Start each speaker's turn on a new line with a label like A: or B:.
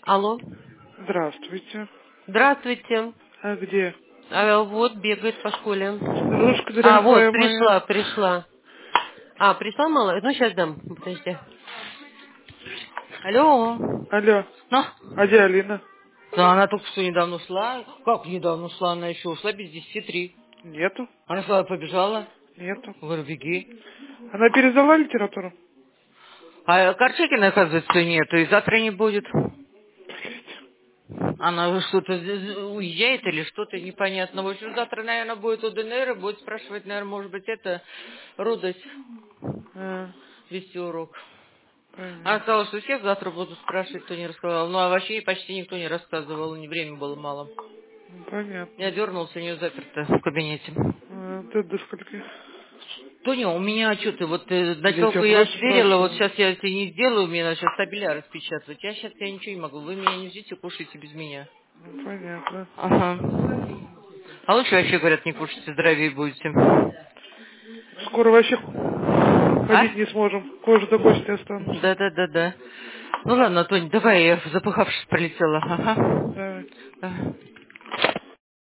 A: Алло.
B: Здравствуйте.
A: Здравствуйте.
B: А где?
A: Вот бегает по школе.
B: Старушка
A: Вот,
B: дорогая моя.
A: пришла. Пришла мало? Ну, сейчас дам. Подожди. Алло.
B: Алло.
A: Ну?
B: А где Алина?
C: Да, она только что недавно ушла. Как недавно ушла? Она еще ушла без 10:03.
B: Нету.
C: Она сказала, побежала.
B: Нету.
C: Говорю, беги.
B: Она пересдала литературу?
C: А Корчекина, оказывается, нету, и завтра не будет. Она что-то уезжает или что-то непонятно. В общем, завтра, наверное, будет у ДНР, и будет спрашивать, наверное, может быть, это Рудость
B: А,
C: вести урок. Она
B: понятно.
C: сказала, что всех завтра будут спрашивать, кто не рассказал. Ну, а вообще почти никто не рассказывал, времени было мало. Я
B: Понятно.
C: дернулся, у нее заперто в кабинете.
B: А, ты до скольки?
C: Тоня, у меня что-то,
B: Я тебя
C: началку я
B: просто
C: сверила, вот
B: спрашиваю.
C: сейчас я это не сделаю, мне надо сейчас табеля распечатывать. Я ничего не могу, вы меня не ждите, кушайте без меня.
B: Ну, понятно.
C: Ага. А лучше вообще, говорят, не кушайте, здоровее будете.
B: Скоро вообще
C: А?
B: ходить не сможем. Кожа до кости останутся.
C: Да. Ну ладно, Тонь, давай, я запыхавшись пролетела. Ага.
B: Давай.
C: Ага.